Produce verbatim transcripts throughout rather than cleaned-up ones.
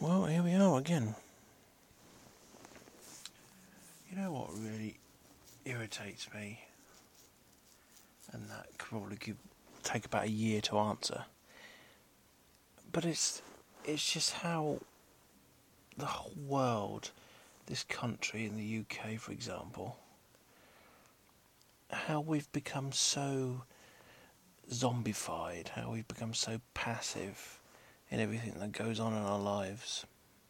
Well, here we are again. You know what really irritates me, and that could probably could take about a year to answer, but it's it's just how the whole world, this country in the U K for example, how we've become so zombified, how we've become so passive in everything that goes on in our lives.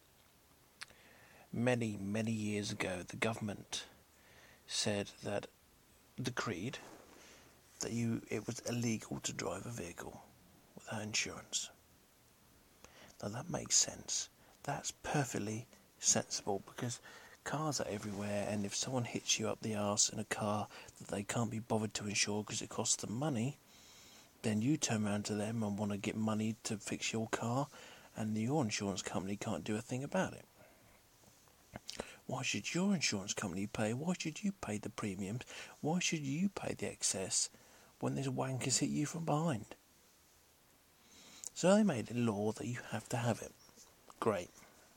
Many, many years ago, the government said that, decreed, that you it was illegal to drive a vehicle without insurance. Now that makes sense. That's perfectly sensible because cars are everywhere, and if someone hits you up the arse in a car that they can't be bothered to insure because it costs them money, then you turn around to them and want to get money to fix your car, and your insurance company can't do a thing about it. Why should your insurance company pay? Why should you pay the premiums? Why should you pay the excess when there's wankers hit you from behind? So they made a law that you have to have it. Great.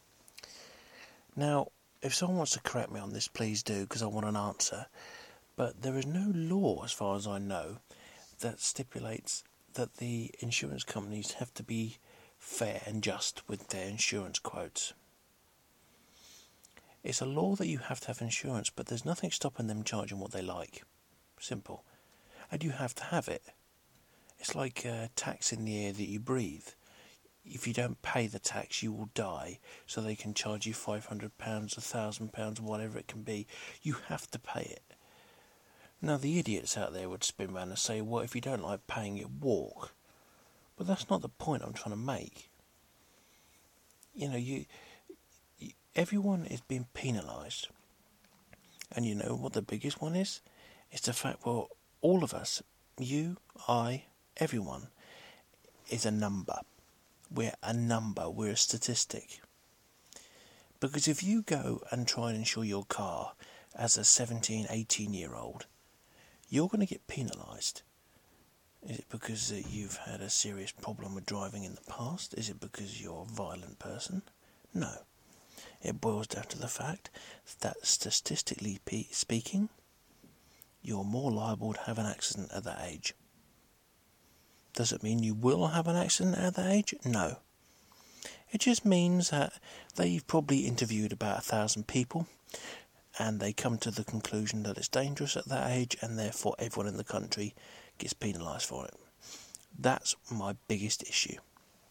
Now, if someone wants to correct me on this, please do, because I want an answer. But there is no law, as far as I know, that stipulates that the insurance companies have to be fair and just with their insurance quotes. It's a law that you have to have insurance, but there's nothing stopping them charging what they like. Simple. And you have to have it. It's like uh, tax in the air that you breathe. If you don't pay the tax, you will die, so they can charge you five hundred pounds, one thousand pounds, whatever it can be. You have to pay it. Now, the idiots out there would spin around and say, well, if you don't like paying it, walk. But that's not the point I'm trying to make. You know, you... Everyone is being penalised. And you know what the biggest one is? It's the fact, well, all of us, you, I, everyone, is a number. We're a number. We're a statistic. Because if you go and try and insure your car as a seventeen, eighteen-year-old, you're going to get penalised. Is it because uh, you've had a serious problem with driving in the past? Is it because you're a violent person? No. It boils down to the fact that statistically speaking, you're more liable to have an accident at that age. Does it mean you will have an accident at that age? No. It just means that they've probably interviewed about a thousand people and they come to the conclusion that it's dangerous at that age and therefore everyone in the country gets penalised for it. That's my biggest issue.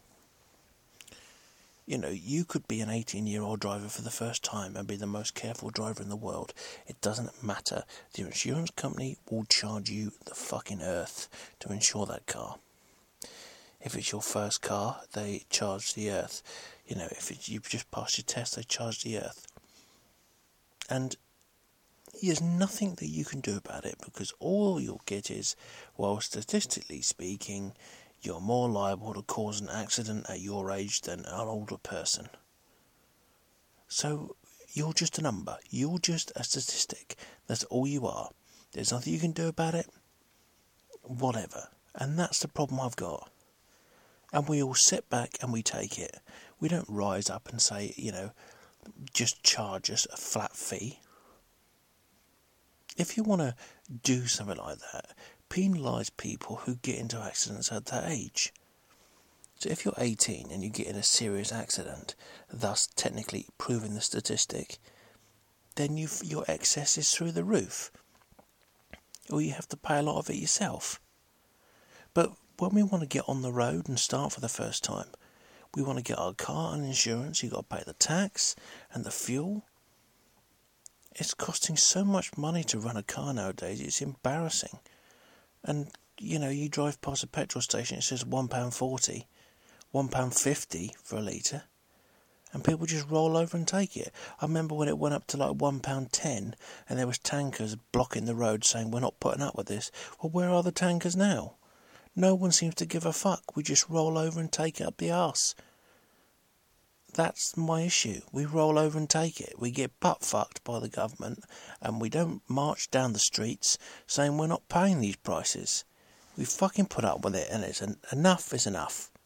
You know, you could be an eighteen-year-old driver for the first time and be the most careful driver in the world. It doesn't matter. The insurance company will charge you the fucking earth to insure that car. If it's your first car, they charge the earth. You know, if it's, you've just passed your test, they charge the earth. And there's nothing that you can do about it because all you'll get is, well, statistically speaking, you're more liable to cause an accident at your age than an older person. So, you're just a number. You're just a statistic. That's all you are. There's nothing you can do about it. Whatever. And that's the problem I've got. And we all sit back and we take it. We don't rise up and say, you know, just charge us a flat fee. If you want to do something like that, penalise people who get into accidents at that age. So if you're eighteen and you get in a serious accident, thus technically proving the statistic, then you've, your excess is through the roof. Or you have to pay a lot of it yourself. But when we want to get on the road and start for the first time, we want to get our car and insurance, you've got to pay the tax and the fuel. It's costing so much money to run a car nowadays, it's embarrassing. And, you know, you drive past a petrol station, it says one pound forty, one pound fifty for a litre, and people just roll over and take it. I remember when it went up to like one pound ten, and there was tankers blocking the road saying, we're not putting up with this. Well, where are the tankers now? No one seems to give a fuck. We just roll over and take it up the arse. That's my issue. We roll over and take it. We get butt-fucked by the government and we don't march down the streets saying we're not paying these prices. We fucking put up with it and it's en- enough is enough.